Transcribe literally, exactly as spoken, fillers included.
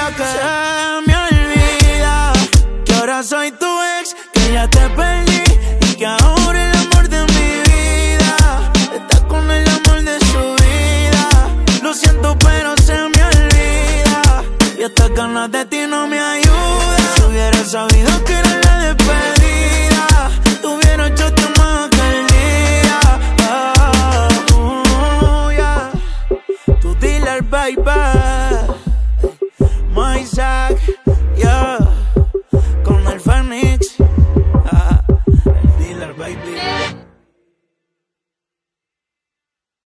que se me olvida que ahora soy tu ex, que ya te perdí y que ahora el amor de mi vida está con el amor de su vida. Lo siento pero se me olvida y estas ganas de ti no me ayudan. Si hubiera sabido que era la despedida, te hubiera hecho más aquel día. Oh, oh, yeah. Tú dile al baby, my Zach.